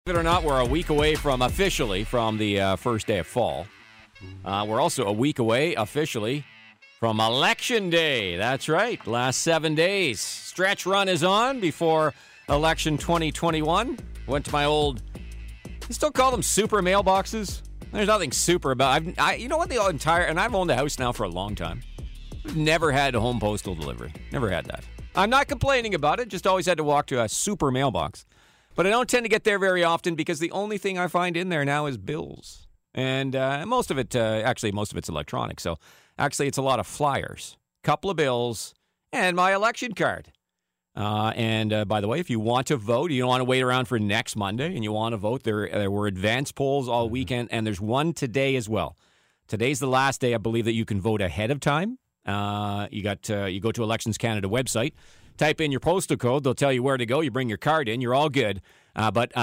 Believe it or not, we're a week away from officially from the first day of fall. We're also a week away officially from Election Day. That's right. Last 7 days. Stretch run is on before election 2021. Went to my old, you still call them super mailboxes? There's nothing super about you know what, and I've owned a house now for a long time. Never had a home postal delivery. Never had that. I'm not complaining about it, just always had to walk to a super mailbox. But I don't tend to get there very often because the only thing I find in there now is bills. And most of it's electronic. So actually it's a lot of flyers, couple of bills, and my election card. And by the way, if you want to vote, you don't want to wait around for next Monday and you want to vote, there were advance polls all weekend, and there's one today as well. Today's the last day, I believe, that you can vote ahead of time. You go to Elections Canada website, type in your postal code. They'll tell you where to go. You bring your card in. You're all good. But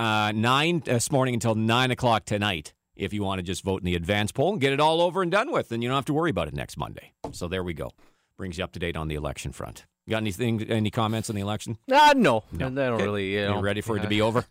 9 this morning until 9 o'clock tonight, if you want to just vote in the advance poll and get it all over and done with, then you don't have to worry about it next Monday. So there we go. Brings you up to date on the election front. You got any comments on the election? No. I don't really. You ready for it to be over?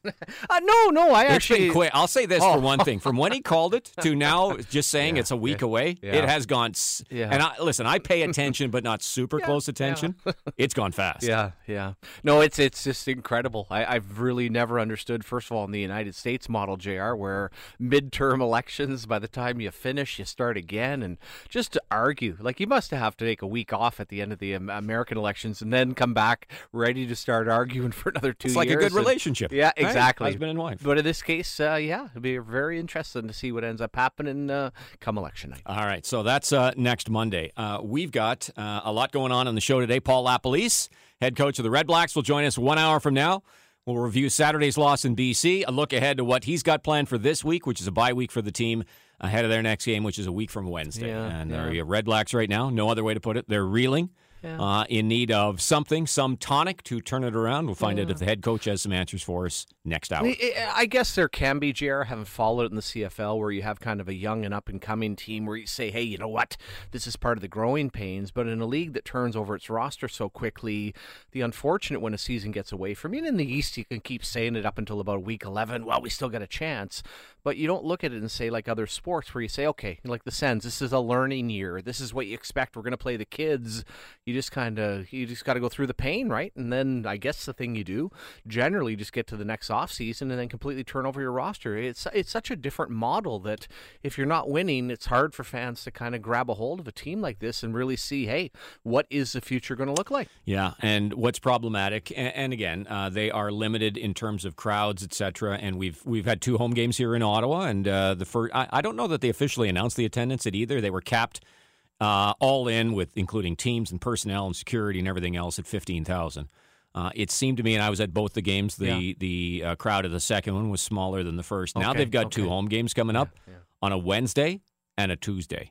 No. I actually quit. I'll say this for one thing. From when he called it to now, just saying it's a week away, it has gone. And I pay attention, but not super close attention. Yeah. It's gone fast. Yeah. No, it's just incredible. I've really never understood. First of all, in the United States model, JR, where midterm elections, by the time you finish, you start again, and just to argue, like you must have to take a week off at the end of the American elections. And then come back ready to start arguing for another 2 years. It's like a good relationship. Yeah, exactly. Right? Husband and wife. But in this case, it'll be very interesting to see what ends up happening come election night. All right, so that's next Monday. We've got a lot going on the show today. Paul LaPolice, head coach of the Red Blacks, will join us 1 hour from now. We'll review Saturday's loss in BC, a look ahead to what he's got planned for this week, which is a bye week for the team ahead of their next game, which is a week from Wednesday. They're Red Blacks right now, no other way to put it. They're reeling. In need of some tonic to turn it around. We'll find out if the head coach has some answers for us next hour. I guess there can be, JR, having followed it in the CFL, where you have kind of a young and up-and-coming team where you say, hey, you know what, this is part of the growing pains. But in a league that turns over its roster so quickly, the unfortunate when a season gets away from you, and in the East you can keep saying it up until about week 11, well, we still got a chance. But you don't look at it and say, like other sports, where you say, okay, like the Sens, this is a learning year. This is what you expect. We're going to play the kids. You just got to go through the pain, right? And then I guess the thing you do, generally just get to the next offseason and then completely turn over your roster. It's such a different model that if you're not winning, it's hard for fans to kind of grab a hold of a team like this and really see, hey, what is the future going to look like? Yeah, and what's problematic, and again, they are limited in terms of crowds, etc. And we've had 2 home games here in Ottawa, and the first, I don't know that they officially announced the attendance at either. They were capped all in, with including teams and personnel and security and everything else, at 15,000. It seemed to me, and I was at both the games, the crowd of the second one was smaller than the first. Now they've got 2 home games coming up on a Wednesday and a Tuesday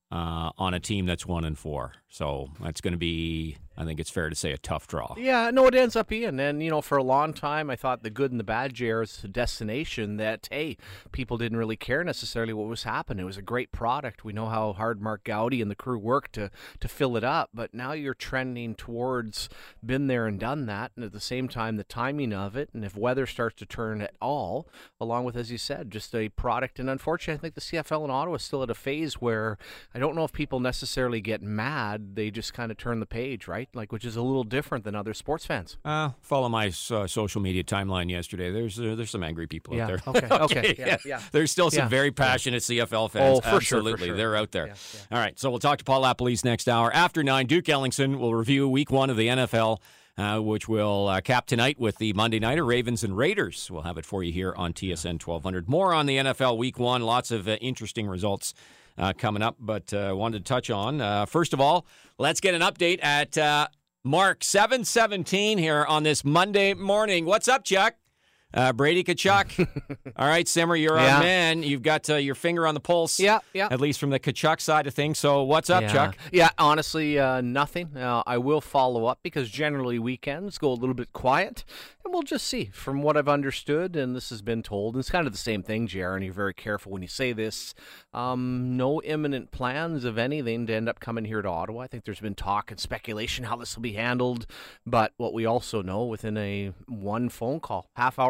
on a team that's 1-4. So that's going to be, I think it's fair to say, a tough draw. Yeah, no, it ends up being. And, for a long time, I thought the good and the bad, JR, is a destination that, hey, people didn't really care necessarily what was happening. It was a great product. We know how hard Mark Gowdy and the crew worked to fill it up. But now you're trending towards been there and done that. And at the same time, the timing of it, and if weather starts to turn at all, along with, as you said, just a product. And unfortunately, I think the CFL in Ottawa is still at a phase where I don't know if people necessarily get mad. They just kind of turn the page, right? Like, which is a little different than other sports fans. Follow my social media timeline yesterday. There's some angry people out there. Okay. Yeah. There's still some very passionate CFL fans. Oh, for Absolutely. sure. They're out there. Yeah. All right, so we'll talk to Paul LaPolice next hour. After 9, Duke Ellingson will review week 1 of the NFL, which will cap tonight with the Monday Nighter, Ravens and Raiders. We'll have it for you here on TSN 1200. More on the NFL week 1. Lots of interesting results coming up, but wanted to touch on. First of all, let's get an update at Mark 7:17 here on this Monday morning. What's up, Chuck? Brady Tkachuk. All right, Simmer, you're our man. You've got your finger on the pulse. Yeah. At least from the Tkachuk side of things. So what's up, Chuck? Yeah, honestly, nothing. I will follow up because generally weekends go a little bit quiet. And we'll just see. From what I've understood, and this has been told, and it's kind of the same thing, JR, and you're very careful when you say this, no imminent plans of anything to end up coming here to Ottawa. I think there's been talk and speculation how this will be handled. But what we also know, within a one phone call, half-hour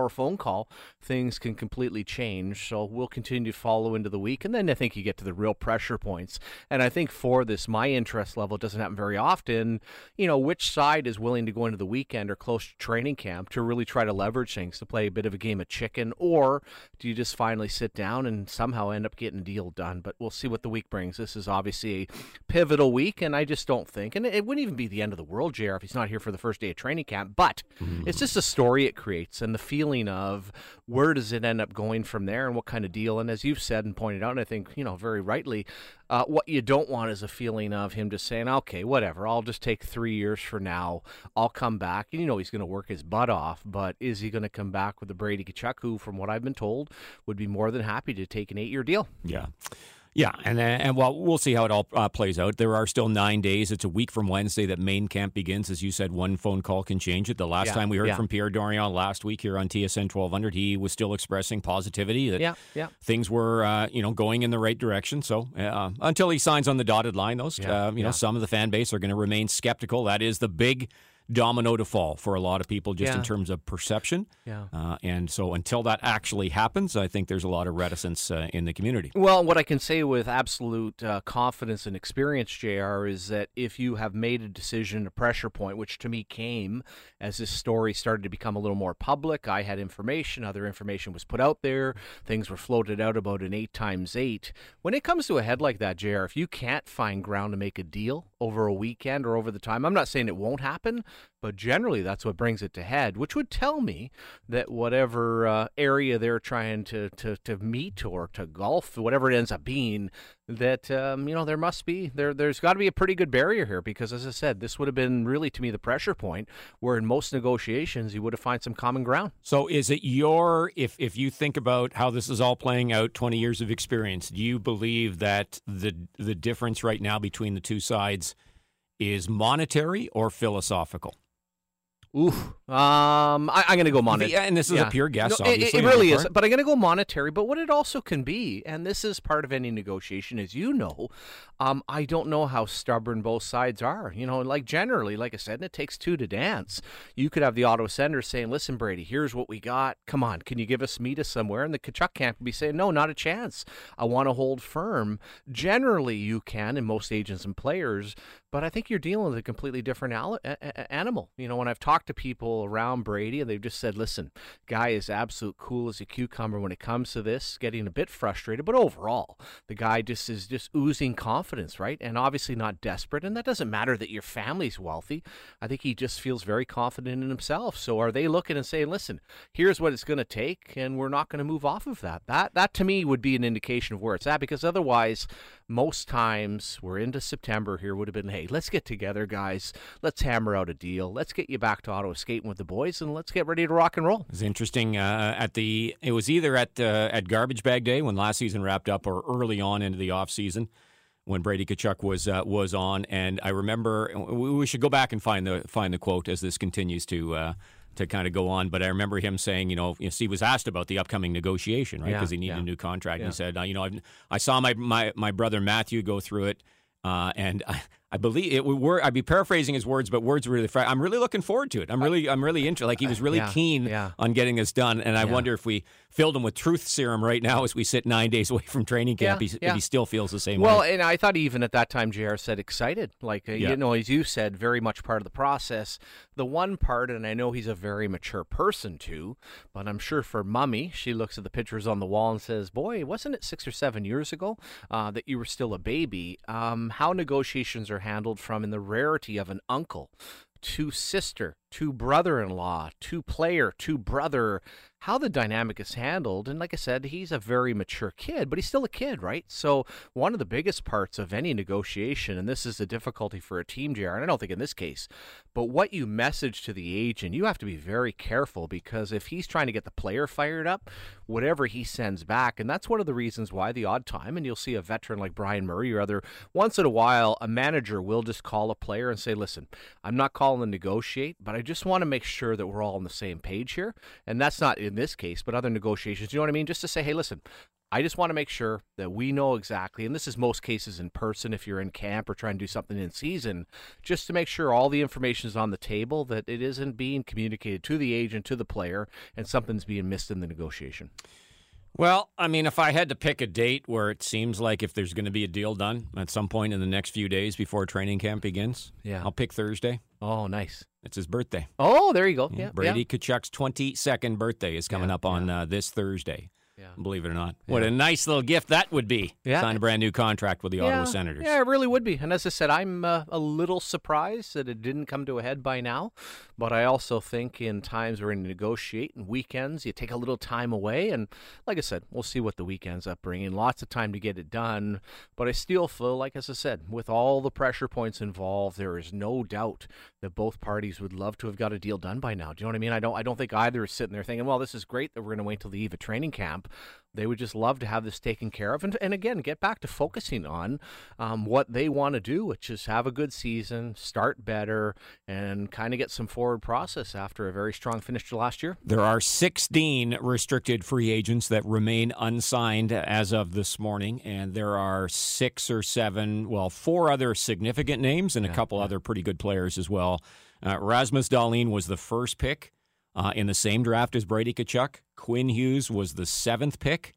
phone call, things can completely change. So we'll continue to follow into the week. And then I think you get to the real pressure points. And I think for this, my interest level doesn't happen very often. Which side is willing to go into the weekend or close to training camp to really try to leverage things, to play a bit of a game of chicken? Or do you just finally sit down and somehow end up getting a deal done? But we'll see what the week brings. This is obviously a pivotal week, and I just don't think, and it wouldn't even be the end of the world, JR, if he's not here for the first day of training camp, but it's just a story it creates and the feeling of where does it end up going from there and what kind of deal. And as you've said and pointed out, and I think, very rightly, what you don't want is a feeling of him just saying, okay, whatever, I'll just take 3 years for now. I'll come back. And he's going to work his butt off, but is he going to come back with the Brady Tkachuk, who, from what I've been told, would be more than happy to take an 8-year deal? Yeah. Yeah, and we'll see how it all plays out. There are still 9 days. It's a week from Wednesday that main camp begins. As you said, one phone call can change it. The last time we heard from Pierre Dorion last week here on TSN 1200, he was still expressing positivity that things were going in the right direction. So until he signs on the dotted line, some of the fan base are going to remain skeptical. That is the big domino to fall for a lot of people just in terms of perception. And so until that actually happens, I think there's a lot of reticence in the community. Well, what I can say with absolute confidence and experience, JR, is that if you have made a decision, a pressure point, which to me came as this story started to become a little more public, I had information, other information was put out there, things were floated out about an 8x8. When it comes to a head like that, JR, if you can't find ground to make a deal over a weekend or over the time, I'm not saying it won't happen, but generally that's what brings it to head, which would tell me that whatever area they're trying to meet or to golf, whatever it ends up being, that there's got to be a pretty good barrier here, because as I said, this would have been really, to me, the pressure point where in most negotiations you would have found some common ground. So is it if you think about how this is all playing out, 20 years of experience, do you believe that the difference right now between the two sides is monetary or philosophical? I'm going to go monetary. And this is a pure guess, obviously. It really is, but I'm going to go monetary. But what it also can be, and this is part of any negotiation, as you know, I don't know how stubborn both sides are. Generally, like I said, and it takes two to dance. You could have the Ottawa Senators saying, listen, Brady, here's what we got. Come on, can you meet us somewhere? And the Tkachuk camp would be saying, no, not a chance. I want to hold firm. Generally, you can, in most agents and players, but I think you're dealing with a completely different animal. When I've talked to people around Brady, and they've just said, listen, guy is absolute cool as a cucumber when it comes to this, getting a bit frustrated, but overall, the guy is just oozing confidence, right? And obviously not desperate, and that doesn't matter that your family's wealthy. I think he just feels very confident in himself. So are they looking and saying, listen, here's what it's going to take, and we're not going to move off of that? That to me would be an indication of where it's at, because otherwise, most times, we're into September here, would have been, hey, let's get together, guys. Let's hammer out a deal. Let's get you back to Ottawa skating with the boys, and let's get ready to rock and roll. It was interesting. It was either at Garbage Bag Day when last season wrapped up, or early on into the off season when Brady Tkachuk was on. And I remember we should go back and find the quote as this continues to kind of go on. But I remember him saying, Steve was asked about the upcoming negotiation, right? Because he needed a new contract. And he said, I saw my brother Matthew go through it, and I believe it would. I'd be paraphrasing his words, but words were really. I'm really looking forward to it. I'm really interested. Like, he was really keen on getting this done, and I wonder if we filled him with truth serum right now as we sit 9 days away from training camp. If he still feels the same way. Well, and I thought even at that time, JR said excited. Like as you said, very much part of the process. The one part, and I know he's a very mature person too, but I'm sure for Mummy, she looks at the pictures on the wall and says, "Boy, wasn't it 6 or 7 years ago that you were still a baby?" How negotiations are handled, from in the rarity of an uncle to sister to brother-in-law to player to brother, how the dynamic is handled. And like I said, he's a very mature kid, but he's still a kid, right? So one of the biggest parts of any negotiation, and this is the difficulty for a team, JR, and I don't think in this case, but what you message to the agent, you have to be very careful, because if he's trying to get the player fired up, whatever he sends back, and that's one of the reasons why the odd time, and you'll see a veteran like Brian Murray or other, once in a while, a manager will just call a player and say, listen, I'm not calling to negotiate, but I I just want to make sure that we're all on the same page here. And that's not in this case, but other negotiations. You know what I mean? Just to say, hey, listen, I just want to make sure that we know exactly, and this is most cases in person if you're in camp or trying to do something in season, just to make sure all the information is on the table, that it isn't being communicated to the agent, to the player, and something's being missed in the negotiation. Well, I mean, if I had to pick a date where it seems like if there's going to be a deal done at some point in the next few days before training camp begins, I'll pick Thursday. Oh, nice. It's his birthday. Oh, there you go. Yeah, Brady Tkachuk's 22nd birthday is coming up on this Thursday. Yeah. Believe it or not. What a nice little gift that would be. Sign a brand new contract with the Ottawa Senators. Yeah, it really would be. And as I said, I'm a little surprised that it didn't come to a head by now. But I also think in times where you negotiate and weekends, you take a little time away. And like I said, we'll see what the week ends up bringing. Lots of time to get it done. But I still feel, like as I said, with all the pressure points involved, there is no doubt that both parties would love to have got a deal done by now. Do you know what I mean? I don't think either is sitting there thinking, well, this is great that we're going to wait till the eve of training camp. They would just love to have this taken care of. And again, get back to focusing on what they want to do, which is have a good season, start better, and kind of get some forward process after a very strong finish to last year. There are 16 restricted free agents that remain unsigned as of this morning, and there are 4 other significant names and a couple other pretty good players as well. Rasmus Dahlin was the first pick in the same draft as Brady Tkachuk. Quinn Hughes was the 7th pick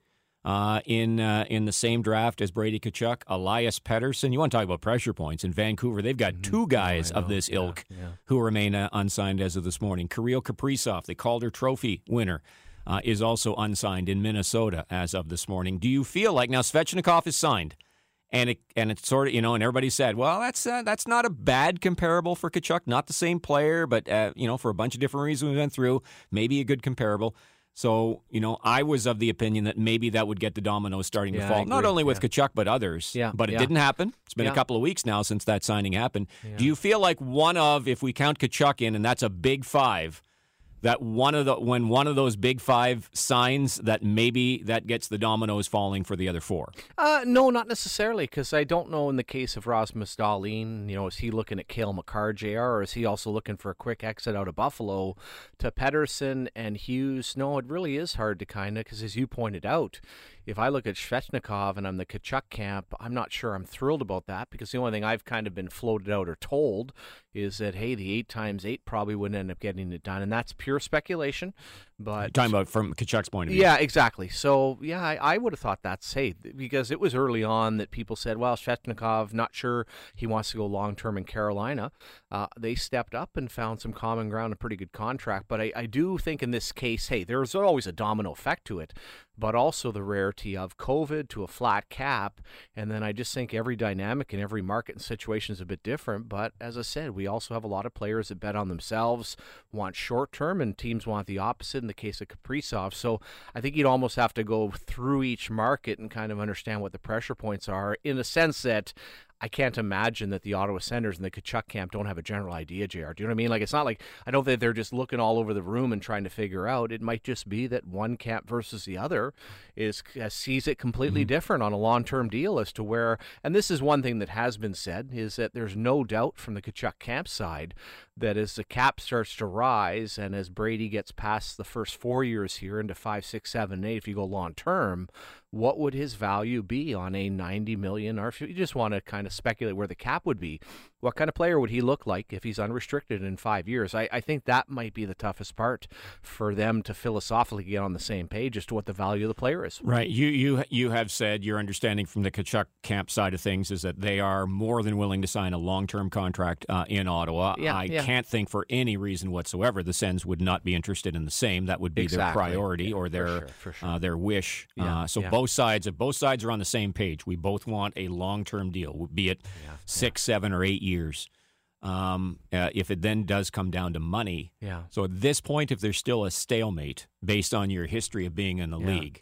in the same draft as Brady Tkachuk. Elias Pettersson. You want to talk about pressure points in Vancouver? They've got 2 guys of this ilk who remain unsigned as of this morning. Kirill Kaprizov, the Calder Trophy winner, is also unsigned in Minnesota as of this morning. Do you feel like now Svechnikov is signed? And it's sort of, and everybody said, well, that's not a bad comparable for Tkachuk. Not the same player, but, for a bunch of different reasons we went through, maybe a good comparable. So, I was of the opinion that maybe that would get the dominoes starting to fall, not only with Tkachuk, but others. But it didn't happen. It's been a couple of weeks now since that signing happened. Do you feel like if we count Tkachuk in, and that's a big 5, that when one of those big 5 signs, that maybe that gets the dominoes falling for the other 4? No, not necessarily, because I don't know in the case of Rasmus Dahlin, is he looking at Cale Makar, JR, or is he also looking for a quick exit out of Buffalo? To Pettersson and Hughes, no, it really is hard to because as you pointed out, if I look at Svechnikov and I'm the Tkachuk camp, I'm not sure I'm thrilled about that, because the only thing I've kind of been floated out or told is that, hey, the 8x8 probably wouldn't end up getting it done, and that's pure speculation. But you're talking about from Tkachuk's point of view. Yeah, exactly. So, I would have thought that's, because it was early on that people said, well, Svechnikov, not sure he wants to go long-term in Carolina. They stepped up and found some common ground, a pretty good contract. But I do think in this case, there's always a domino effect to it, but also the rarity of COVID to a flat cap. And then I just think every dynamic in every market and situation is a bit different. But as I said, we also have a lot of players that bet on themselves, want short-term, and teams want the opposite in the case of Kaprizov. So I think you'd almost have to go through each market and kind of understand what the pressure points are, in the sense that I can't imagine that the Ottawa Senators and the Tkachuk camp don't have a general idea, JR. Do you know what I mean? Like, it's not like, I don't think they're just looking all over the room and trying to figure out. It might just be that one camp versus the other sees it completely different on a long-term deal as to where, and this is one thing that has been said, is that there's no doubt from the Tkachuk camp side that as the cap starts to rise and as Brady gets past the first 4 years here into 5, 6, 7, 8, if you go long-term, what would his value be on a $90 million, or if you just want to kind of speculate where the cap would be, what kind of player would he look like if he's unrestricted in 5 years? I think that might be the toughest part for them to philosophically get on the same page as to what the value of the player is. Right. You have said your understanding from the Tkachuk camp side of things is that they are more than willing to sign a long-term contract in Ottawa. I can't think for any reason whatsoever the Sens would not be interested in the same. That would be their priority or their their wish. Both sides are on the same page. We both want a long-term deal, be it 6, 7, or 8 years. If it then does come down to money. So at this point, if there's still a stalemate based on your history of being in the league,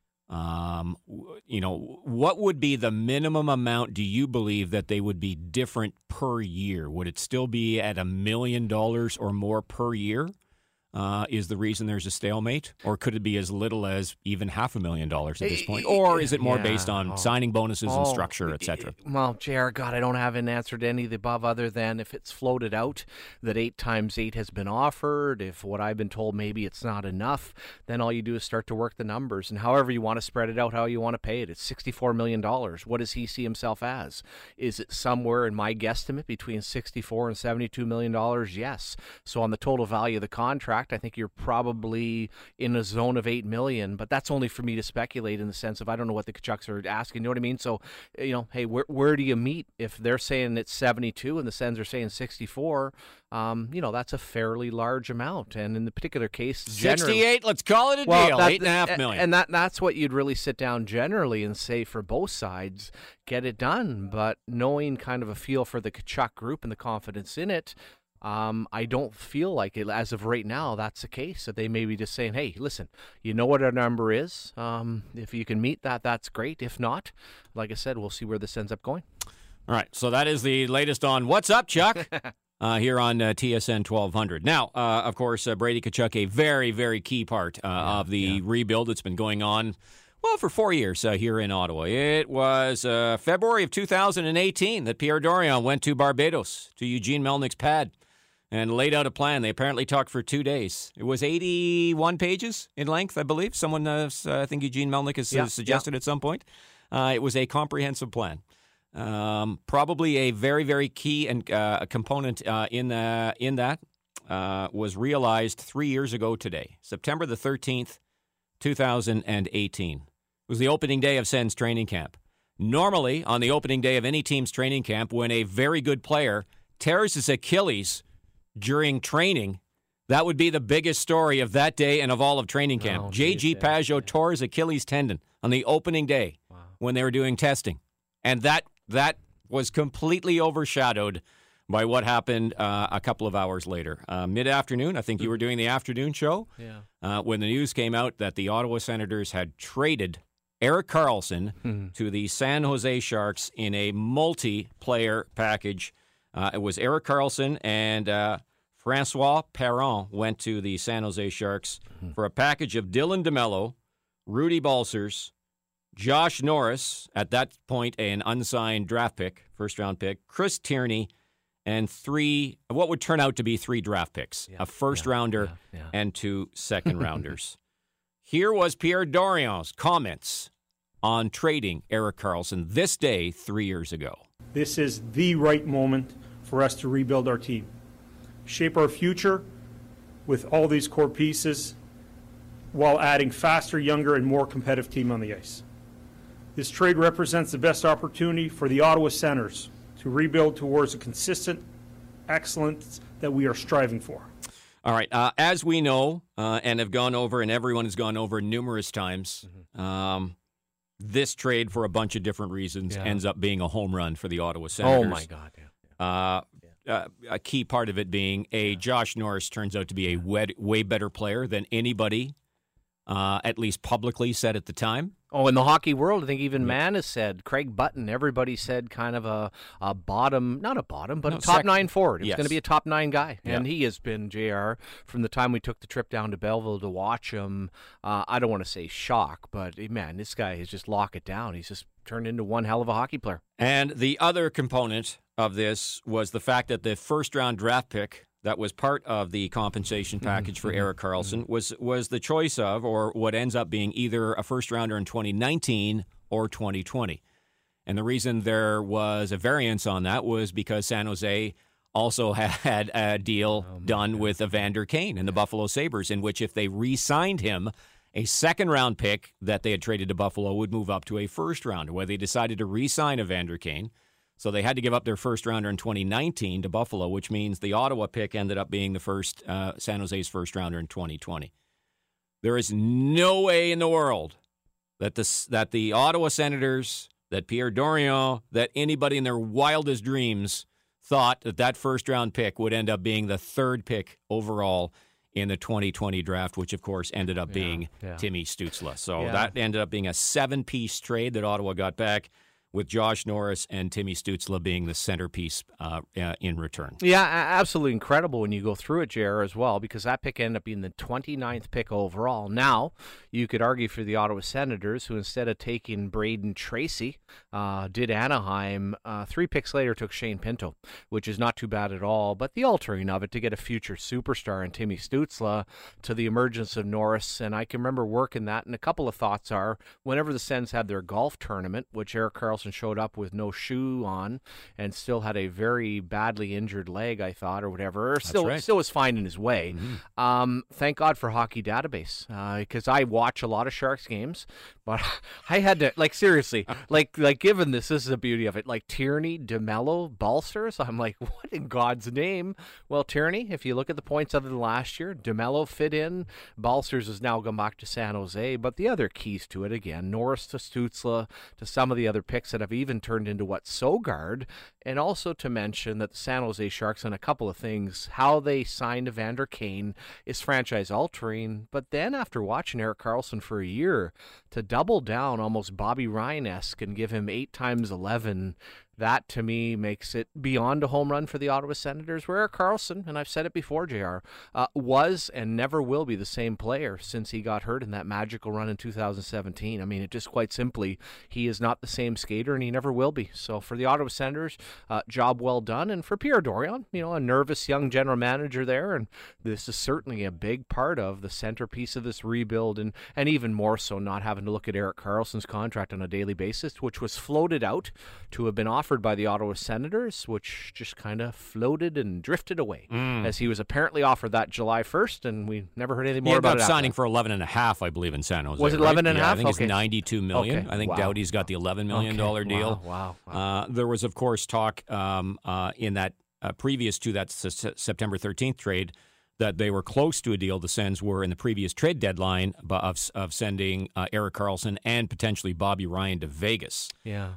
what would be the minimum amount, do you believe, that they would be different per year? Would it still be at $1 million or more per year? is the reason there's a stalemate? Or could it be as little as even $500,000 at this point? Or is it more based on signing bonuses and structure, et cetera? Well, JR, God, I don't have an answer to any of the above other than if it's floated out that 8 times 8 has been offered, if what I've been told maybe it's not enough, then all you do is start to work the numbers. And however you want to spread it out, how you want to pay it. It's $64 million. What does he see himself as? Is it somewhere in my guesstimate between $64 and $72 million? Yes. So on the total value of the contract, I think you're probably in a zone of $8 million, but that's only for me to speculate in the sense of I don't know what the Tkachuks are asking. You know what I mean? So, hey, where do you meet? If they're saying it's 72 and the Sens are saying 64, that's a fairly large amount. And in the particular case, 68, let's call it a deal, $8.5 million. And that's what you'd really sit down generally and say for both sides, get it done. But knowing kind of a feel for the Tkachuk group and the confidence in it, I don't feel like it, as of right now, that's the case. That they may be just saying, hey, listen, you know what our number is. If you can meet that, that's great. If not, like I said, we'll see where this ends up going. All right, so that is the latest on What's Up, Chuck, here on TSN 1200. Now, of course, Brady Tkachuk, a very, very key part of the rebuild that's been going on, well, for 4 years here in Ottawa. It was February of 2018 that Pierre Dorion went to Barbados, to Eugene Melnick's pad, and laid out a plan. They apparently talked for 2 days. It was 81 pages in length, I believe. Someone, I think Eugene Melnick has suggested at some point. It was a comprehensive plan. Probably a very, very key and a component in that was realized 3 years ago today, September the 13th, 2018. It was the opening day of Sens training camp. Normally, on the opening day of any team's training camp, when a very good player tears his Achilles during training, that would be the biggest story of that day and of all of training camp. J.G. Pageau tore his Achilles tendon on the opening day when they were doing testing. And that was completely overshadowed by what happened a couple of hours later. Mid-afternoon, I think you were doing the afternoon show, when the news came out that the Ottawa Senators had traded Erik Karlsson to the San Jose Sharks in a multiplayer package. It was Erik Karlsson and Francois Perron went to the San Jose Sharks for a package of Dylan DeMello, Rudy Balcers, Josh Norris, at that point an unsigned draft pick, first-round pick, Chris Tierney, and what would turn out to be 3 draft picks, a first-rounder and 2 second-rounders. Here was Pierre Dorion's comments on trading Erik Karlsson this day 3 years ago. This is the right moment for us to rebuild our team, shape our future with all these core pieces while adding faster, younger, and more competitive team on the ice. This trade represents the best opportunity for the Ottawa Senators to rebuild towards a consistent excellence that we are striving for. All right. As we know and have gone over, and everyone has gone over numerous times, this trade, for a bunch of different reasons, ends up being a home run for the Ottawa Senators. Oh, my God. A key part of it being Josh Norris turns out to be a way better player than anybody, at least publicly, said at the time. Oh, in the hockey world, I think even Mann has said, Craig Button, everybody said kind of a bottom, not a bottom, but a top 9 forward. It's going to be a top 9 guy. And he has been, JR, from the time we took the trip down to Belleville to watch him, I don't want to say shock, but man, this guy has just locked it down. He's just turned into one hell of a hockey player. And the other component of this was the fact that the first-round draft pick that was part of the compensation package for Erik Karlsson was the choice of, or what ends up being, either a first-rounder in 2019 or 2020. And the reason there was a variance on that was because San Jose also had a deal done with Evander Kane and the Buffalo Sabres, in which if they re-signed him, a second-round pick that they had traded to Buffalo would move up to a first-rounder, where they decided to re-sign Evander Kane. So they had to give up their first-rounder in 2019 to Buffalo, which means the Ottawa pick ended up being the first San Jose's first-rounder in 2020. There is no way in the world that the Ottawa Senators, that Pierre Dorion, that anybody in their wildest dreams thought that first-round pick would end up being the 3rd pick overall in the 2020 draft, which, of course, ended up being Timmy Stützle. So that ended up being a 7-piece trade that Ottawa got back, with Josh Norris and Timmy Stützle being the centerpiece in return. Yeah, absolutely incredible when you go through it, JR, as well, because that pick ended up being the 29th pick overall. Now, you could argue for the Ottawa Senators, who instead of taking Braden Tracy, did Anaheim. 3 picks later took Shane Pinto, which is not too bad at all. But the altering of it to get a future superstar in Timmy Stützle to the emergence of Norris, and I can remember working that, and a couple of thoughts are, whenever the Sens had their golf tournament, which Erik Karlsson showed up with no shoe on and still had a very badly injured leg, I thought, or whatever. Or still was fine in his way. Mm-hmm. Thank God for Hockey Database, because I watch a lot of Sharks games, but I had to, seriously, given this is the beauty of it, Tierney, DeMello, Balcers, I'm like, what in God's name? Well, Tierney, if you look at the points other than last year, DeMello fit in, Balcers has now gone back to San Jose, but the other keys to it, again, Norris to Stützle, to some of the other picks that have even turned into Sogard, and also to mention that the San Jose Sharks, on a couple of things, how they signed Evander Kane is franchise altering, but then after watching Erik Karlsson for a year, to double down almost Bobby Ryan-esque and give him 8 times 11, that, to me, makes it beyond a home run for the Ottawa Senators, where Erik Karlsson, and I've said it before, JR, was and never will be the same player since he got hurt in that magical run in 2017. I mean, it just quite simply, he is not the same skater, and he never will be. So for the Ottawa Senators, job well done. And for Pierre Dorion, a nervous young general manager there, and this is certainly a big part of the centerpiece of this rebuild, and even more so not having to look at Erik Karlsson's contract on a daily basis, which was floated out to have been offered by the Ottawa Senators, which just kind of floated and drifted away, as he was apparently offered that July 1st, and we never heard anything more about it. He ended up signing for 11.5, I believe, in San Jose. Was it 11.5? Yeah, I think okay. It's $92 million. Okay. I think Doughty's got the $11 million deal. Wow. There was, of course, talk in that previous to that September 13th trade that they were close to a deal. The Sens were in the previous trade deadline of sending Erik Karlsson and potentially Bobby Ryan to Vegas. Yeah.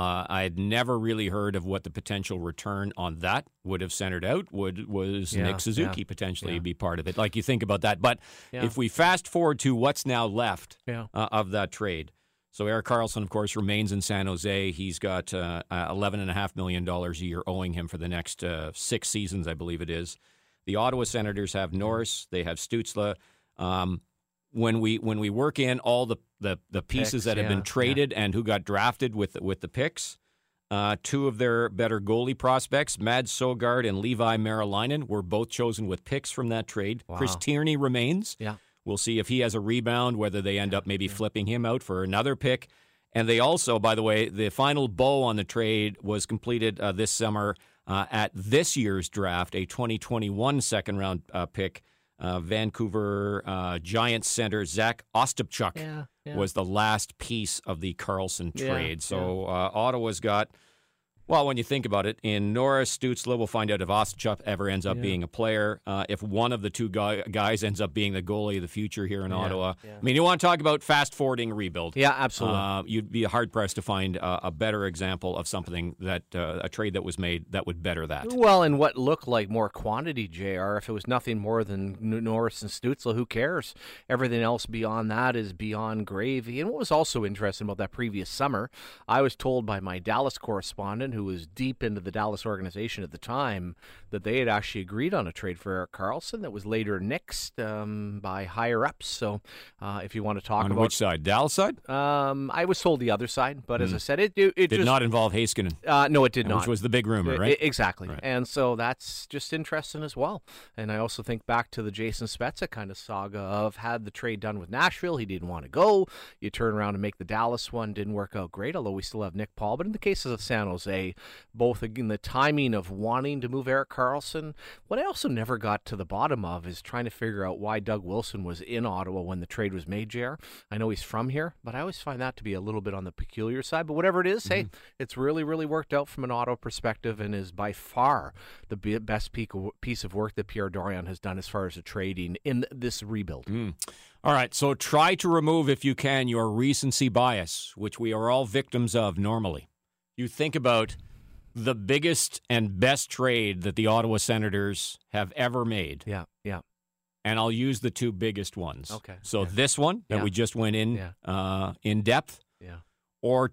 I had never really heard of what the potential return on that would have centered out. Was Nick Suzuki potentially be part of it? Like, you think about that. But if we fast forward to what's now left of that trade. So Erik Karlsson, of course, remains in San Jose. He's got $11.5 million a year owing him for the next 6 seasons, I believe it is. The Ottawa Senators have Norris. They have Stützle. When we work in all the pieces that have been traded and who got drafted with the picks, 2 of their better goalie prospects, Mads Sogard and Levi Merilainen, were both chosen with picks from that trade. Wow. Chris Tierney remains. Yeah. We'll see if he has a rebound, whether they end up maybe flipping him out for another pick. And they also, by the way, the final bow on the trade was completed this summer at this year's draft, a 2021 second-round pick. Vancouver Giants center Zach Ostapchuk was the last piece of the Karlsson trade. So Ottawa's got, well, when you think about it, in Norris, Stützle, we'll find out if Ostapchuk ever ends up being a player. If one of the 2 guys ends up being the goalie of the future here in Ottawa. Yeah. I mean, you want to talk about fast-forwarding rebuild. Yeah, absolutely. You'd be hard-pressed to find a better example of something that a trade that was made that would better that. Well, and what looked like more quantity, JR, if it was nothing more than Norris and Stützle, who cares? Everything else beyond that is beyond gravy. And what was also interesting about that previous summer, I was told by my Dallas correspondent, who was deep into the Dallas organization at the time, that they had actually agreed on a trade for Erik Karlsson that was later nixed by higher-ups. So if you want to talk about... On which side? Dallas side? I was told the other side, but as I said, it did just not involve Heiskanen. No, it did not. Which was the big rumor, right? Exactly. Right. And so that's just interesting as well. And I also think back to the Jason Spezza kind of saga of had the trade done with Nashville, he didn't want to go. You turn around and make the Dallas one, didn't work out great, although we still have Nick Paul. But in the case of San Jose, both, again, the timing of wanting to move Erik Karlsson. What I also never got to the bottom of is trying to figure out why Doug Wilson was in Ottawa when the trade was made, JR. I know he's from here, but I always find that to be a little bit on the peculiar side. But whatever it is, hey, it's really, really worked out from an Ottawa perspective and is by far the best piece of work that Pierre Dorion has done as far as the trading in this rebuild. All right, so try to remove, if you can, your recency bias, which we are all victims of normally. You think about the biggest and best trade that the Ottawa Senators have ever made. Yeah. And I'll use the 2 biggest ones. Okay. So this one that we just went in depth, or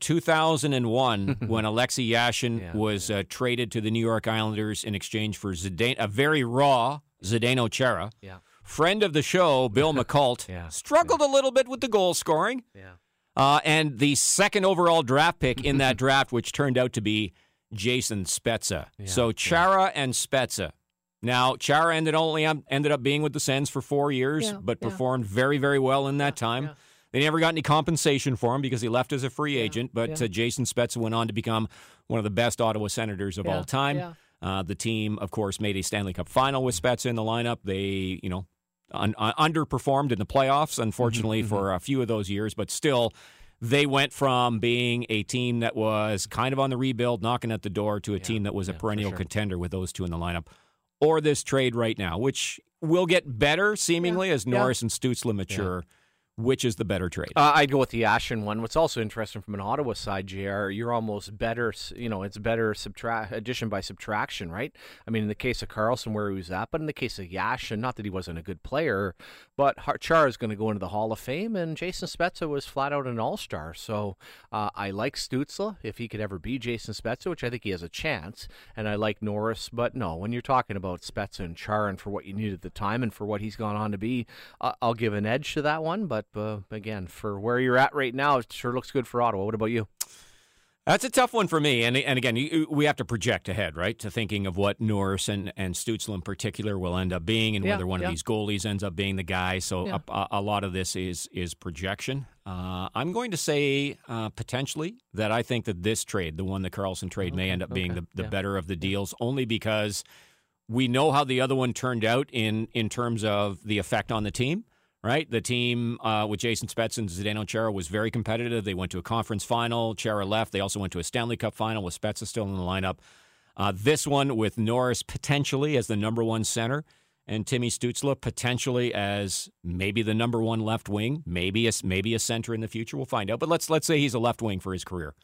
2001 when Alexei Yashin was traded to the New York Islanders in exchange for a very raw Zdeno Chara. Yeah. Friend of the show, Bill McCult, struggled a little bit with the goal scoring. Yeah. And the second overall draft pick in that draft, which turned out to be Jason Spezza. So Chara and Spezza. Now, Chara ended up being with the Sens for 4 years, but performed very, very well in that time. Yeah. They never got any compensation for him because he left as a free agent, but Jason Spezza went on to become one of the best Ottawa Senators of all time. Yeah. The team, of course, made a Stanley Cup final with Spezza in the lineup. They, underperformed in the playoffs, unfortunately, for a few of those years, but still, they went from being a team that was kind of on the rebuild, knocking at the door, to a team that was a perennial contender with those two in the lineup. Or this trade right now, which will get better, seemingly, as Norris and Stützle mature. Which is the better trade? I'd go with the Yashin one. What's also interesting from an Ottawa side, JR, you're almost better, it's better addition by subtraction, right? I mean, in the case of Karlsson, where he was at, but in the case of Yashin, not that he wasn't a good player, but Chara is going to go into the Hall of Fame, and Jason Spezza was flat out an all-star. So I like Stützle, if he could ever be Jason Spezza, which I think he has a chance, and I like Norris, but no, when you're talking about Spezza and Chara and for what you need at the time and for what he's gone on to be, I'll give an edge to that one, but again, for where you're at right now, it sure looks good for Ottawa. What about you? That's a tough one for me. And again, we have to project ahead, right, to thinking of what Norris and Stützle in particular will end up being and whether one of these goalies ends up being the guy. So a lot of this is projection. I'm going to say potentially that I think that this trade, the one, the Karlsson trade, may end up being the better of the deals, only because we know how the other one turned out in terms of the effect on the team. Right, the team with Jason Spezza and Zdeno Chara was very competitive. They went to a conference final. Chara left. They also went to a Stanley Cup final with Spezza still in the lineup. This one with Norris potentially as the number one center and Timmy Stützle potentially as maybe the number one left wing, maybe a center in the future. We'll find out. But let's say he's a left wing for his career.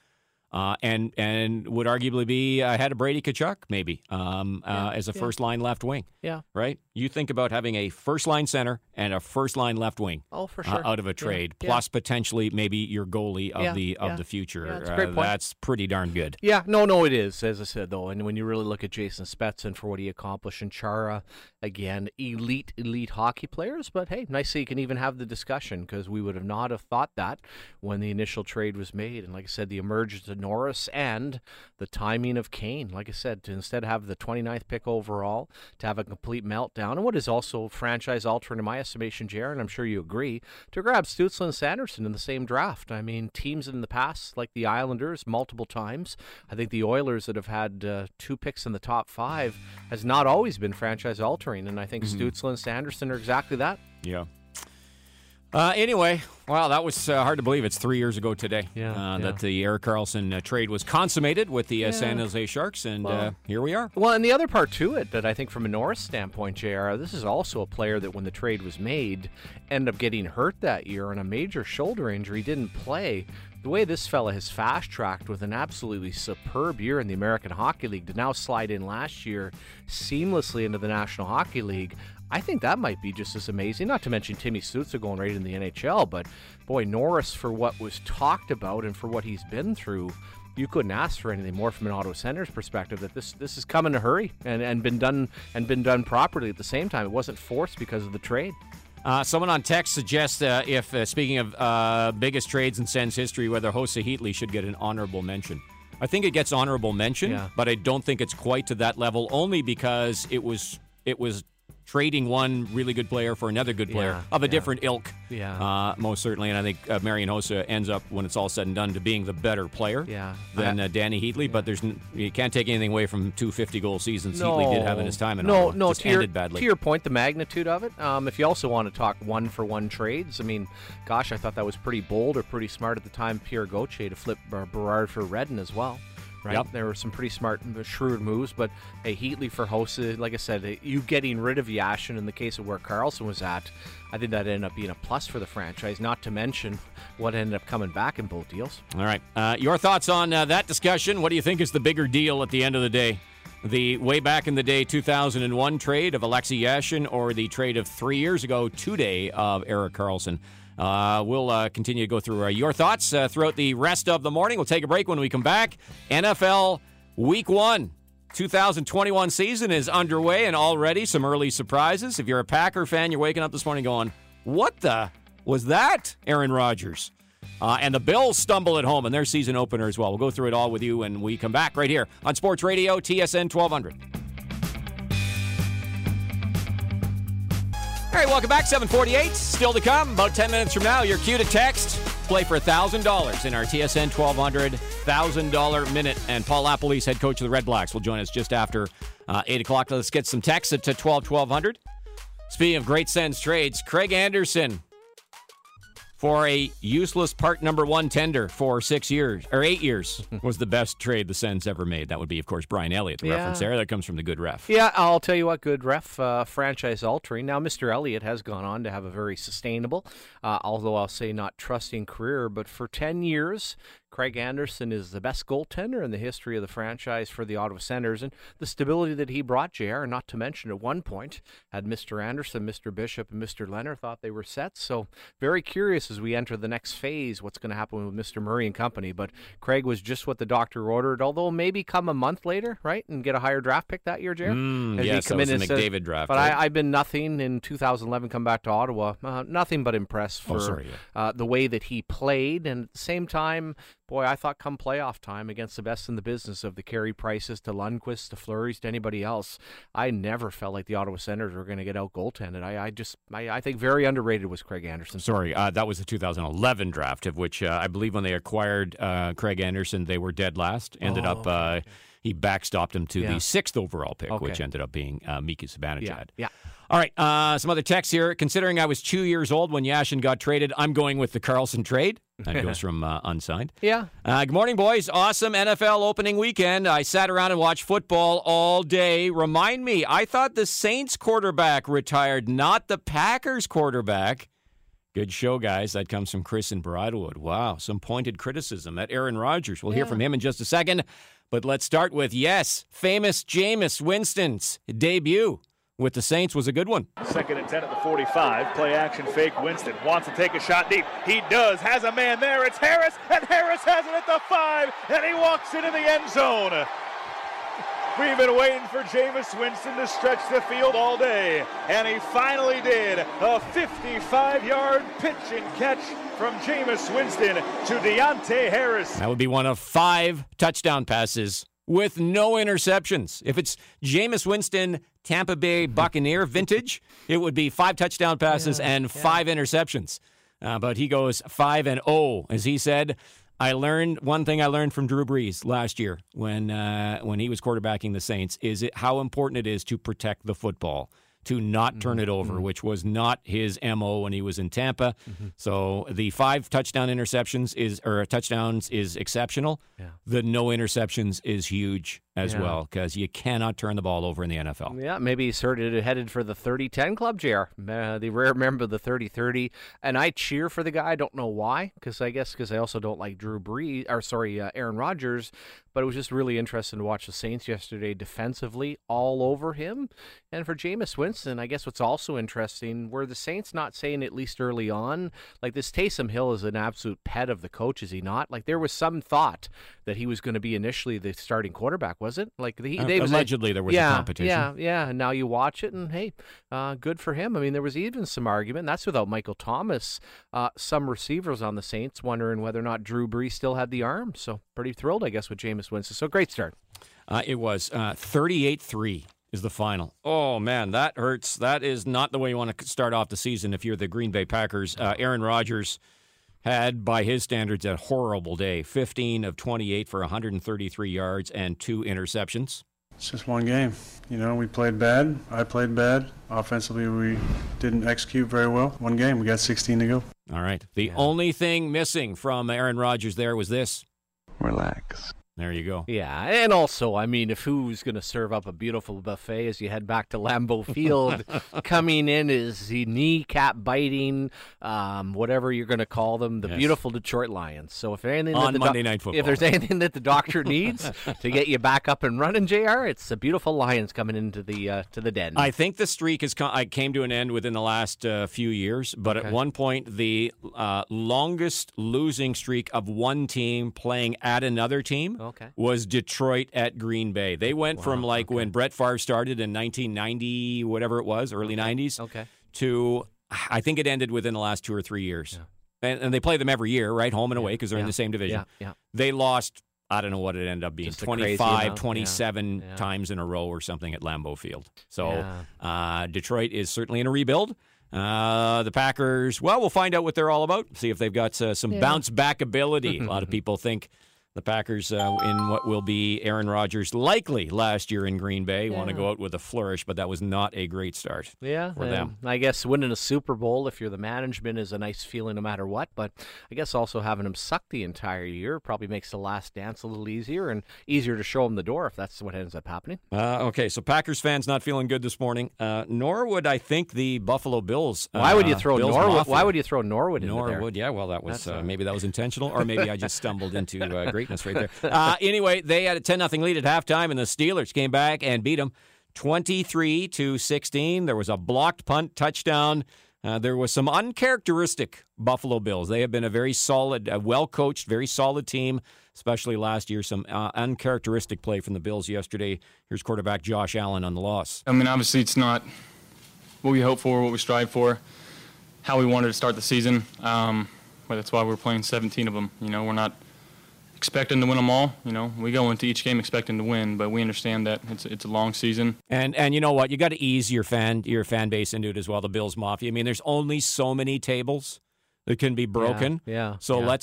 And would arguably be ahead of Brady Tkachuk, maybe, as a first-line left wing. Yeah. Right? You think about having a first-line center and a first-line left wing for sure. Out of a trade, plus potentially maybe your goalie of the future. Yeah, that's a great point. That's pretty darn good. Yeah, no, it is, as I said, though. And when you really look at Jason Spezza and for what he accomplished, and Chara, again, elite hockey players. But, hey, nice that you can even have the discussion, because we would have not have thought that when the initial trade was made. And like I said, the emergence of Norris and the timing of Kane, like I said, to instead have the 29th pick overall, to have a complete meltdown, and what is also franchise-altering in my estimation, Jaron, I'm sure you agree, to grab Stützle and Sanderson in the same draft. I mean, teams in the past, like the Islanders, multiple times, I think the Oilers that have had 2 picks in the top 5 has not always been franchise-altering, and I think Stützle and Sanderson are exactly that. Yeah. Anyway, wow, that was hard to believe. It's 3 years ago today that the Erik Karlsson trade was consummated with the San Jose Sharks, and here we are. Well, and the other part to it that I think from a Norris standpoint, JR, this is also a player that when the trade was made, ended up getting hurt that year on a major shoulder injury, didn't play. The way this fella has fast-tracked with an absolutely superb year in the American Hockey League to now slide in last year seamlessly into the National Hockey League, I think that might be just as amazing. Not to mention Timmy Stützle going right in the NHL, but boy, Norris, for what was talked about and for what he's been through, you couldn't ask for anything more from an Ottawa Senators perspective. That this is come in a hurry and been done properly at the same time. It wasn't forced because of the trade. Someone on text suggests if speaking of biggest trades in Sens history, whether Jose Heatley should get an honorable mention. I think it gets honorable mention, but I don't think it's quite to that level. Only because it was trading one really good player for another good player of a different ilk, most certainly. And I think Marian Hossa ends up, when it's all said and done, to being the better player than Danny Heatley. But you can't take anything away from 2 50-goal seasons Heatley did have in his time in Ottawa. Just ended badly. To your point, the magnitude of it, if you also want to talk one-for-one trades, I mean, gosh, I thought that was pretty bold or pretty smart at the time, Pierre Gauthier, to flip Berard for Redden as well. Right, there were some pretty smart, shrewd moves, but hey, Heatley for Hossa, like I said, you getting rid of Yashin in the case of where Karlsson was at, I think that ended up being a plus for the franchise, not to mention what ended up coming back in both deals. All right, your thoughts on that discussion? What do you think is the bigger deal at the end of the day? The way back in the day 2001 trade of Alexei Yashin, or the trade of 3 years ago today of Erik Karlsson? We'll continue to go through your thoughts throughout the rest of the morning. We'll take a break. When we come back. NFL Week 1. 2021 season is underway, and already some early surprises. If you're a Packer fan, you're waking up this morning going, what the was that, Aaron Rodgers? And the Bills stumble at home in their season opener as well. We'll go through it all with you when we come back right here on Sports Radio, TSN 1200. All right, welcome back. 7:48, still to come. About 10 minutes from now, your cue to text. Play for $1,000 in our TSN 1200 $1,000 minute. And Paul Appelese, head coach of the Red Blacks, will join us just after 8 o'clock. Let's get some texts at 1200. Speaking of great Sens trades, Craig Anderson for a useless part number 1 tender for 8 years was the best trade the Sens ever made. That would be, of course, Brian Elliott, the reference there. That comes from the Good Ref. Yeah, I'll tell you what, Good Ref, franchise altering. Now, Mr. Elliott has gone on to have a very sustainable, although I'll say not trusting career, but for 10 years, Craig Anderson is the best goaltender in the history of the franchise for the Ottawa Senators, and the stability that he brought, JR, not to mention at one point, had Mr. Anderson, Mr. Bishop, and Mr. Leonard thought they were set, so very curious as we enter the next phase what's going to happen with Mr. Murray and company, but Craig was just what the doctor ordered, although maybe come a month later, right, and get a higher draft pick that year, JR? Yes, that was the McDavid draft. But I've been nothing in 2011, come back to Ottawa, nothing but impressed for the way that he played, and at the same time, boy, I thought come playoff time against the best in the business of the Carey Prices to Lundqvist to Fleury's to anybody else, I never felt like the Ottawa Senators were going to get out goaltended. I think very underrated was Craig Anderson. Sorry, that was the 2011 draft, of which I believe when they acquired Craig Anderson, they were dead last. Ended up he backstopped him to the 6th overall pick, which ended up being Mika Zibanejad. Yeah. All right, some other text here. Considering I was 2 years old when Yashin got traded, I'm going with the Carlson trade. That goes from unsigned. Yeah. Good morning, boys. Awesome NFL opening weekend. I sat around and watched football all day. Remind me, I thought the Saints quarterback retired, not the Packers quarterback. Good show, guys. That comes from Chris in Broadwood. Wow, some pointed criticism at Aaron Rodgers. We'll hear from him in just a second. But let's start with, famous Jameis Winston's debut with the Saints was a good one. 2nd and 10 at the 45. Play action fake. Winston wants to take a shot deep. He does. Has a man there. It's Harris. And Harris has it at the 5. And he walks into the end zone. We've been waiting for Jameis Winston to stretch the field all day. And he finally did. A 55-yard pitch and catch from Jameis Winston to Deontay Harris. That would be one of 5 touchdown passes with no interceptions. If it's Jameis Winston, Tampa Bay Buccaneer vintage, it would be 5 touchdown passes and 5 interceptions. But he goes 5-0, as he said. One thing I learned from Drew Brees last year when he was quarterbacking the Saints is how important it is to protect the football, to not turn it over, which was not his MO when he was in Tampa. So the 5 touchdowns is exceptional. Yeah. The no interceptions is huge as well, because you cannot turn the ball over in the NFL. Yeah, maybe he's headed for the 30-10 club, JR. The rare member of the 30-30. And I cheer for the guy. I don't know why, because I also don't like Aaron Rodgers. But it was just really interesting to watch the Saints yesterday defensively all over him. And for Jameis Winston, I guess what's also interesting, were the Saints not saying, at least early on, like this Taysom Hill is an absolute pet of the coach, is he not? Like there was some thought that he was going to be initially the starting quarterback, was it? Like allegedly there was a competition. Yeah. And now you watch it, and hey, good for him. I mean, there was even some argument, and that's without Michael Thomas. Some receivers on the Saints wondering whether or not Drew Brees still had the arm. So pretty thrilled, I guess, with Jameis Winston. So great start. It was 38-3 is the final. Oh, man, that hurts. That is not the way you want to start off the season if you're the Green Bay Packers. Aaron Rodgers had, by his standards, a horrible day. 15 of 28 for 133 yards and 2 interceptions. It's just one game. We played bad. I played bad. Offensively, we didn't execute very well. One game. We got 16 to go. All right. The only thing missing from Aaron Rodgers there was this. Relax. There you go. Yeah, and also, I mean, if who's going to serve up a beautiful buffet as you head back to Lambeau Field, coming in is the kneecap biting, whatever you're going to call them, the beautiful Detroit Lions. So if anything on Monday Night Football, if there's anything that the doctor needs to get you back up and running, JR, it's the beautiful Lions coming into the den. I think the streak came to an end within the last few years, but at one point the longest losing streak of one team playing at another team was Detroit at Green Bay. They went from when Brett Favre started in 1990, whatever it was, early 90s, to I think it ended within the last 2 or 3 years. Yeah. And they play them every year, right, home and away, because they're in the same division. Yeah. They lost, I don't know what it ended up being, 25, 27 times in a row or something at Lambeau Field. So Detroit is certainly in a rebuild. The Packers, well, we'll find out what they're all about, see if they've got some bounce-back ability. A lot of people think the Packers, in what will be Aaron Rodgers' likely last year in Green Bay, want to go out with a flourish, but that was not a great start for them. I guess winning a Super Bowl, if you're the management, is a nice feeling no matter what, but I guess also having them suck the entire year probably makes the last dance a little easier and easier to show them the door if that's what ends up happening. Okay, so Packers fans not feeling good this morning. Nor would I think the Buffalo Bills. Why would you throw Bills Norwood? Mafia. Why would you throw Norwood into there? Norwood, yeah. Well, that was maybe that was intentional, or maybe I just stumbled into greatness right there. Anyway, they had a 10-0 lead at halftime, and the Steelers came back and beat them 23-16. There was a blocked punt touchdown. There was some uncharacteristic Buffalo Bills. They have been a very solid, well-coached, very solid team, especially last year. Some uncharacteristic play from the Bills yesterday. Here's quarterback Josh Allen on the loss. I mean, obviously it's not what we hope for, what we strive for, how we wanted to start the season. But that's why we're playing 17 of them. We're not expecting to win them all. We go into each game expecting to win, but we understand that it's a long season. And you know what? You got to ease your fan base into it as well. The Bills Mafia. I mean, there's only so many tables that can be broken. So let's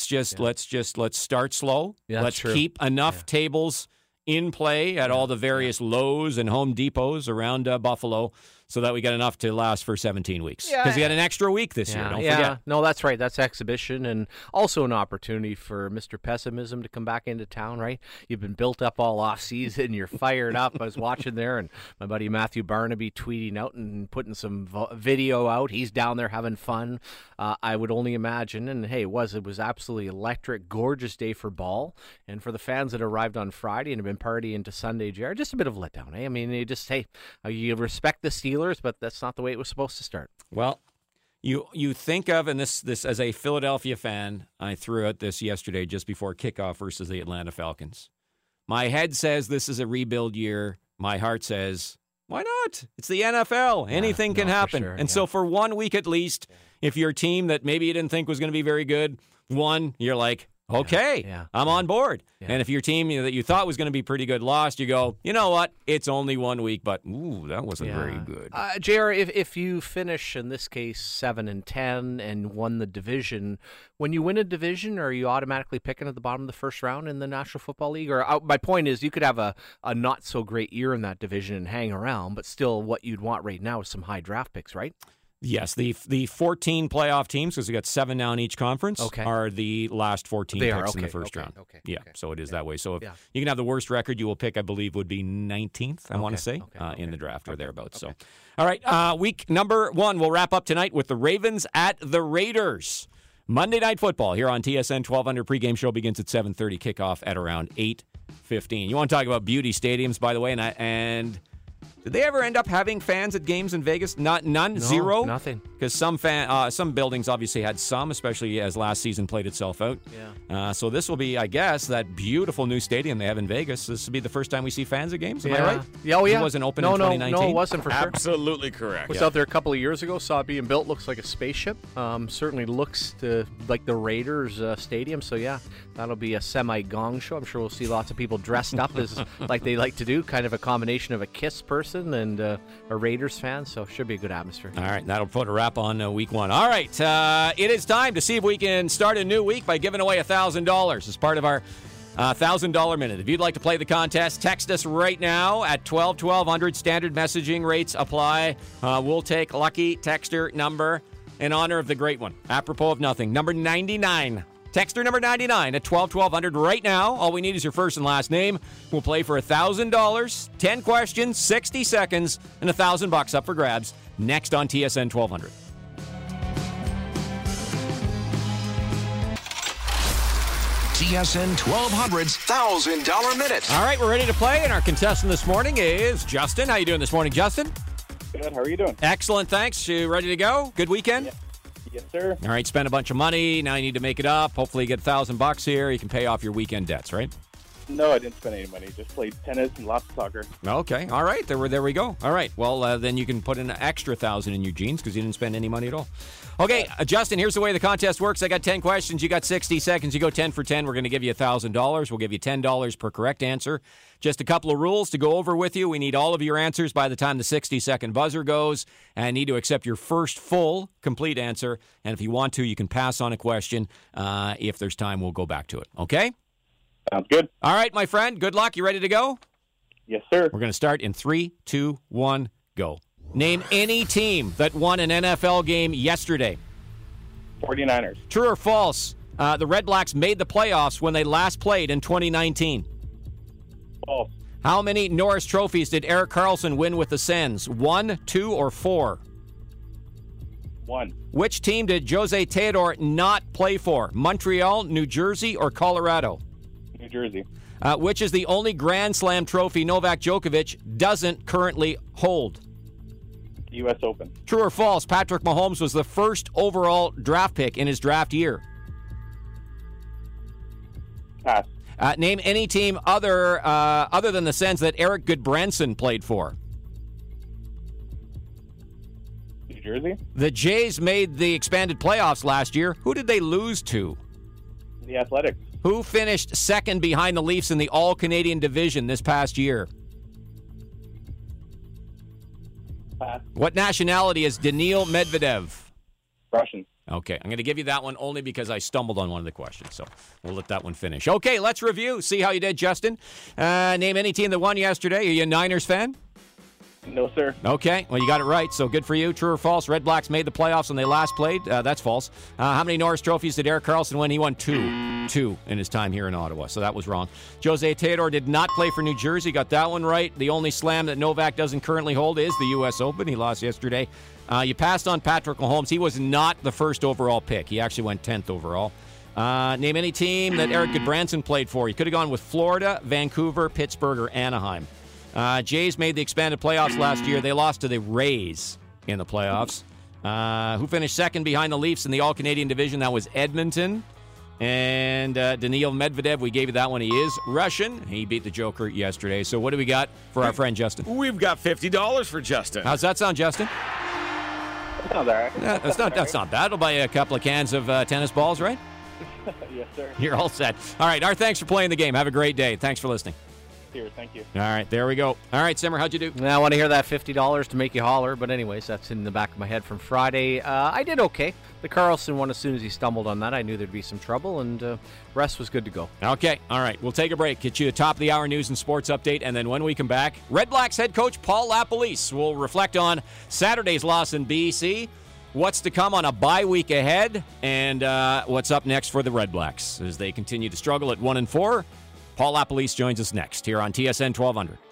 start slow. Let's keep enough tables in play at all the various Lowe's and Home Depots around Buffalo, so that we get enough to last for 17 weeks. Because we had an extra week this year, don't forget. No, that's right. That's exhibition and also an opportunity for Mr. Pessimism to come back into town, right? You've been built up all off-season. You're fired up. I was watching there, and my buddy Matthew Barnaby tweeting out and putting some video out. He's down there having fun. I would only imagine, and hey, it was absolutely electric, gorgeous day for ball. And for the fans that arrived on Friday and have been partying to Sunday, Jared, just a bit of letdown, eh? I mean, you respect the Steelers, but that's not the way it was supposed to start. Well, you think of, and this as a Philadelphia fan, I threw out this yesterday just before kickoff versus the Atlanta Falcons. My head says this is a rebuild year. My heart says, why not? It's the NFL. Anything can happen. Sure, and so for 1 week at least, if you're a team that maybe you didn't think was going to be very good, you're like, okay, I'm on board. Yeah. And if your team that you thought was going to be pretty good lost, you go, you know what? It's only 1 week, but that wasn't very good. JR, if you finish, in this case, 7-10 and won the division, when you win a division, are you automatically picking at the bottom of the first round in the National Football League? Or my point is, you could have a not-so-great year in that division and hang around, but still what you'd want right now is some high draft picks, right? Yes, the 14 playoff teams, because we got 7 now in each conference, are the last 14 picks in the first round. So it is that way. So if you can have the worst record you will pick, I believe, would be 19th, I want to say, in the draft or thereabouts. So, all right, week number 1, we'll wrap up tonight with the Ravens at the Raiders. Monday Night Football here on TSN 1200. Pregame show begins at 7:30, kickoff at around 8:15. You want to talk about beauty stadiums, by the way, and did they ever end up having fans at games in Vegas? None? No, Zero? Nothing. Because some buildings obviously had some, especially as last season played itself out. So this will be, I guess, that beautiful new stadium they have in Vegas. This will be the first time we see fans at games. Am I right? Yeah, It wasn't open in 2019? No, it wasn't for sure. Absolutely correct. Was out there a couple of years ago, saw it being built. Looks like a spaceship. Certainly looks like the Raiders stadium. So yeah, that'll be a semi-gong show. I'm sure we'll see lots of people dressed up as like they like to do, kind of a combination of a Kiss person and a Raiders fan. So should be a good atmosphere. All right, that'll put a wrap on week 1. All right, it is time to see if we can start a new week by giving away $1,000 as part of our $1,000 minute. If you'd like to play the contest, text us right now at 1200. Standard messaging rates apply. We'll take lucky texter number in honor of the great one. Apropos of nothing, number 99. Texter number 99 at 1200 right now. All we need is your first and last name. We'll play for $1,000, 10 questions, 60 seconds, and $1,000 up for grabs next on TSN 1200. TSN 1200's $1,000 minute. All right, we're ready to play, and our contestant this morning is Justin. How you doing this morning, Justin? Good. How are you doing? Excellent, thanks. You ready to go? Good weekend? Yeah. Yes, sir. All right, spend a bunch of money. Now you need to make it up. Hopefully you get $1,000 here. You can pay off your weekend debts, right? No, I didn't spend any money. Just played tennis and lots of soccer. Okay, all right. There we go. All right, well, then you can put an extra $1,000 in your jeans because you didn't spend any money at all. Okay, Justin, here's the way the contest works. I got 10 questions. You got 60 seconds. You go 10 for 10. We're going to give you $1,000. We'll give you $10 per correct answer. Just a couple of rules to go over with you. We need all of your answers by the time the 60-second buzzer goes. And need to accept your first full, complete answer. And if you want to, you can pass on a question. If there's time, we'll go back to it. Okay? Sounds good. All right, my friend. Good luck. You ready to go? Yes, sir. We're going to start in 3, 2, 1, go. Name any team that won an NFL game yesterday. 49ers. True or false? The Red Blacks made the playoffs when they last played in 2019. False. How many Norris trophies did Erik Karlsson win with the Sens? 1, 2, or 4? 1. Which team did Jose Theodore not play for? Montreal, New Jersey, or Colorado? New Jersey. Which is the only Grand Slam trophy Novak Djokovic doesn't currently hold? U.S. Open. True or false? Patrick Mahomes was the first overall draft pick in his draft year. Pass. Name any team other than the Sens that Eric Goodbranson played for. New Jersey. The Jays made the expanded playoffs last year. Who did they lose to? The Athletics. Who finished second behind the Leafs in the All-Canadian division this past year? Pass. What nationality is Daniil Medvedev? Russian. Okay, I'm going to give you that one only because I stumbled on one of the questions, so we'll let that one finish. Okay, let's review. See how you did, Justin. Name any team that won yesterday. Are you a Niners fan? No, sir. Okay, well, you got it right, so good for you. True or false? Red Blacks made the playoffs when they last played. That's false. How many Norris trophies did Erik Karlsson win? He won two in his time here in Ottawa, so that was wrong. Jose Theodore did not play for New Jersey. Got that one right. The only slam that Novak doesn't currently hold is the U.S. Open. He lost yesterday. You passed on Patrick Mahomes. He was not the first overall pick. He actually went 10th overall. Name any team that Eric Goodbranson played for. He could have gone with Florida, Vancouver, Pittsburgh, or Anaheim. Jays made the expanded playoffs last year. They lost to the Rays in the playoffs. Who finished second behind the Leafs in the All-Canadian division? That was Edmonton. And Daniil Medvedev, we gave you that one. He is Russian. He beat the Joker yesterday. So what do we got for our friend Justin? We've got $50 for Justin. How's that sound, Justin? That sounds all right. Yeah, that's not bad. I'll buy you a couple of cans of tennis balls, right? Yes, sir. You're all set. All right, our thanks for playing the game. Have a great day. Thanks for listening. Here, thank you. All right, there we go. All right, Simmer, how'd you do? Now, I want to hear that $50 to make you holler, but anyways, that's in the back of my head from Friday. I did okay. The Karlsson one, as soon as he stumbled on that, I knew there'd be some trouble, and rest was good to go. Okay, all right. We'll take a break, get you a top-of-the-hour news and sports update, and then when we come back, Red Blacks head coach Paul LaPolice will reflect on Saturday's loss in BC, what's to come on a bye week ahead, and what's up next for the Red Blacks as they continue to struggle at 1-4. Paul LaPolice joins us next here on TSN 1200.